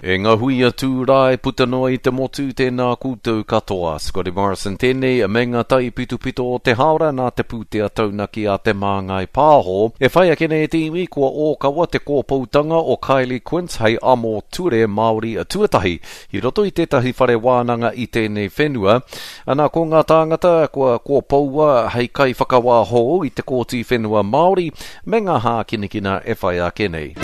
E ngā hui atu rai puta noa I te motu tēnā koutou katoa. Scotty Morrison tēnei me ngā tai pitupito o te haora nā te pūtea taunaki a te māngai pāho. E whai ake nei te iwi kua o kawa te kōpautanga o Kylie Quince hei amo ture Māori tuatahi. I roto I tētahi whare wānanga I tēnei whenua. Ana ko ngā tāngata kua kōpaua hei kai whakawāho I te kōti whenua Māori me ngā hākinakina e whai ake nei.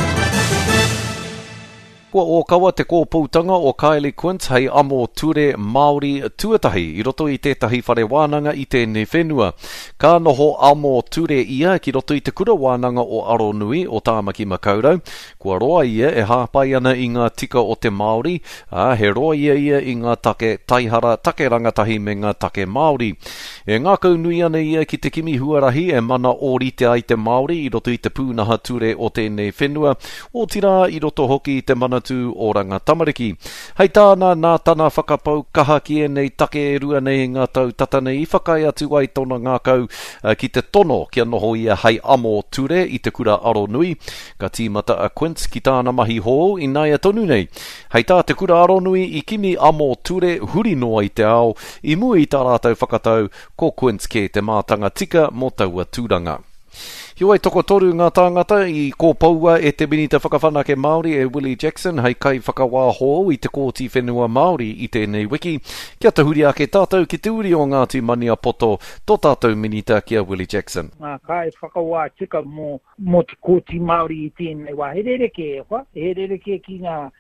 Kua o kawa te kōpautanga o Kylie Quince hei amo ture Māori tuatahi I roto I tētahi whare wānanga I tēnei whenua. Ka noho amo ture ia ki roto I te kura wānanga o Aronui o Tāmaki Makaurau. Kua roa ia e hāpai ana I ngā tika o te Māori. He roa ia I ngā take taihara take rangatahi me ngā take Māori. E ngā kaunui ana ia ki te kimi huarahi e mana o rite ai te Māori I roto I te pūnaha ture o tēnei whenua. O tira I roto hoki I te mana o ranga tamariki. Hei tāna nā tāna whakapau kaha ki e nei take e rua nei ngā tau tatanei I whakai atu ai tona ngā kau ki te tono kia noho ia hei amo ture I te kura Aronui. Ka tīmata a Quince ki tāna mahi hō I nai tonu nei. Hei tā te kura Aronui I kimi amo ture huri noa I te ao I mua I tā rātau whakatau ko Quince ke te mātanga tika mō taua tūranga. Hioi toko toru ngā tāngata I kōpaua e te minita whakawhanake Māori e Willie Jackson hei kai whakawāho I te kōti whenua Māori I tēnei wiki. Kia te huri ake tātou ki te uri o Ngāti Mania Poto tō tātou minita kia Willie Jackson. Ngā kai whakawā tika mō te kōti Māori I tēnei wā. He rereke e wha, he rereke ki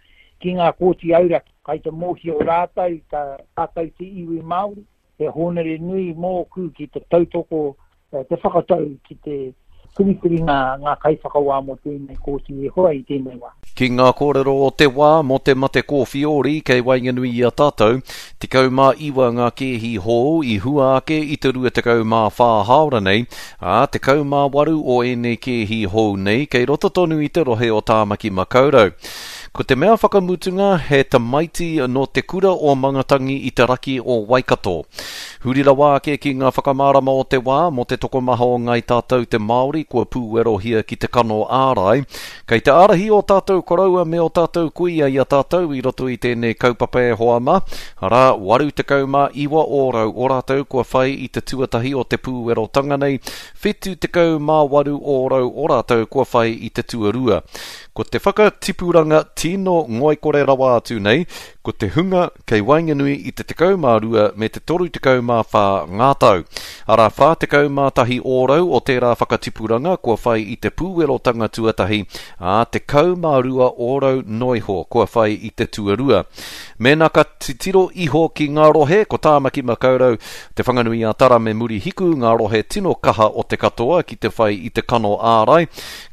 ngā kōti aura. Kai te mōhi o rātau, rātau te iwi Māori. He honere nui mō ku ki te tautoko, te whakatau ki te kurikuri ngā kai whakawā mō tēnei kōti e hoa I tēnei wā. Ki ngā kōrero o te wā mō te mate kōwhiori kei wainganui I a tātou, tikau mā iwa ngā kehi hō I hua ake I te rua tikau mā whāhaora nei, tikau mā waru o enei kehi hō nei kei roto tonu I te rohe o Tāmaki Makaurau. Ko te mea whakamutunga he tamaiti no te kura o mangatangi I te raki o Waikato. Hurira wā ke ki ngā whakamārama o te wā mo te tokomaha o ngai tātou te Māori kua pūwero hia ki te kano ārai. Kei te arahi o tātou koraua me o tātou kuia I a tātou I roto I tēnei kaupapa e hoama. Ara, waru te kauma iwa ōrau o rātou kua whai I te tuatahi o te pūwero tanga nei. Whetu te kauma waru ōrau o rātou kua whai I te tuarua. Ko te whakatipuranga tino ngoi kore rawa atu nei, ko te hunga kei wainganui I te tekau mā rua me te toru tekau mā whā ngātau. Ara whā tekau mā tahi ōrau o tērā whakatipuranga kua whai I te pūwerotanga tuatahi, te kau mā rua ōrau noiho kua whai I te tuarua. Mēnā ka titiro iho ki ngā rohe, ko Tāmaki Makaurau, te whanganui a tara me muri hiku ngā rohe tino kaha o te katoa ki te whai I te kano ārai.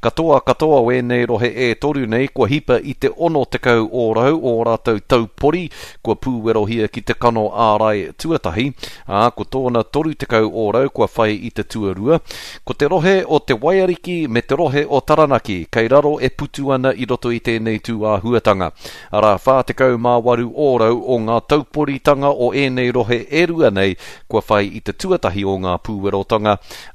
Katoa wēnei rohe e toru nei kua hipa I te ono tekau ōrau o rātou taupori kua pūwero hia ki te kano ārai tuatahi. Ko tōna toru tekau ōrau kua whai I te tuarua. Ko te rohe o te waiariki me te rohe o Taranaki, kei raro e putu ana I roto I tēnei tū a huatanga. Ara whā tekau mā waru ōrau o ngā tauporitanga o enei rohe e rua nei kua whai I te tuatahi o ngā pūwerotanga.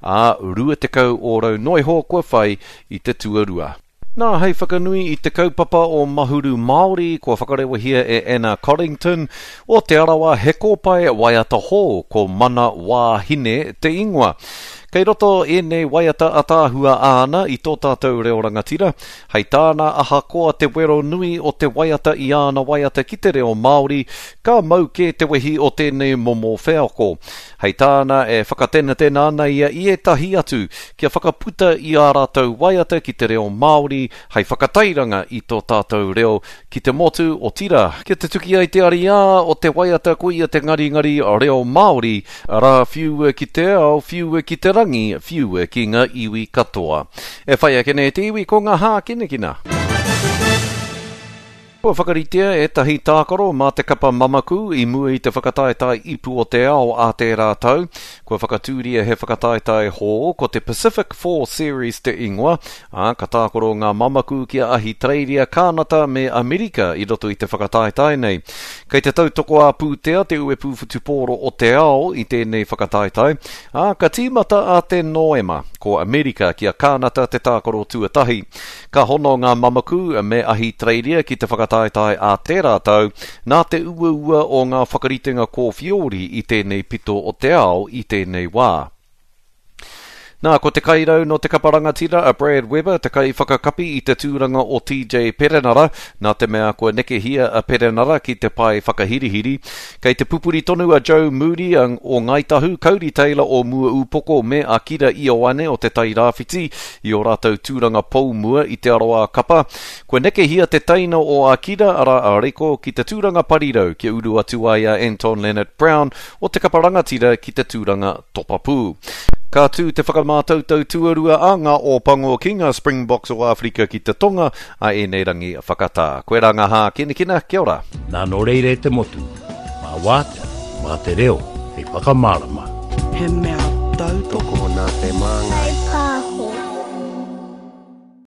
Rua tekau ōrau noiho kua whai I te tuarua. Nā hei whakanui I te kaupapa o Mahuru Māori kua whakarewa hia e Anna Coddington o te arawa he kōpai waiata hō ko mana wāhine te ingoa. Kei roto nei waiata atāhua āna I tō tātou reo rangatira, hei tāna aha koa te wero nui o te waiata I āna waiata ki te reo Māori, ka mau ke te wehi o tēnei momo wheako. Hei tāna e whakatena tēnā ana ia I e tahi atu, kia whakaputa I ā rātou waiata ki te reo Māori, hei whakatairanga I tō tātou reo ki te motu o tira. Kia te tuki ai te ariā o te waiata kuia te ngari reo Māori, ara whiu ki te ao, whiu ki te whiu ki ngā iwi katoa. E whai ake nei te iwi ko ngā hākinakina. Kua whakaritea e tahi tākaro mā te kapa mamaku I mua I te whakataetai ipu o te ao a te rātau. Kua whakatūria he whakataetai hō ko te Pacific 4 Series te ingoa. Ka tākaro ngā mamaku kia ahi treiria kānata me Amerika I roto I te whakataetai nei. Kei te tautoko a pūtea te ue pūwhutupōro o te ao I tēnei whakataetai. Ka tīmata a te noema ko Amerika kia kānata te tākaro tuatahi. Ka hono ngā mamaku me ahi treiria ki te whakataetai whakataetai a tērā tau, nā te ua o ngā whakaritenga kōwhiori i tēnei pito o te ao i tēnei wā. Nā, ko te kairau no te kaparangatira a Brad Weber, te kai whakakapi i te tūranga o TJ Perenara, nā te mea koe neke hia a Perenara ki te pai whakahirihiri. Kei te pupuri tonu a Joe Moody o Ngaitahu, Cody Taylor o Mua Upoko me a Kira Ioane o te tai rāwhiti i o rātou tūranga Paumua i te aroa kapa. Koe neke hia te taina o a Kira ara a Reiko ki te tūranga Parirau ki uru atu ai a Anton Leonard Brown o te kaparangatira ki te tūranga Topapu. Ka tū te whakamātautau tuarua a ngā o Pango King a Springboks o Afrika ki te tonga a nei rangi whakatā. Koe ranga hā kina, kia ora. Nā no reire te motu, mā wāta, mā te reo, hei whakamārama. He mea tau toko nā te māngai.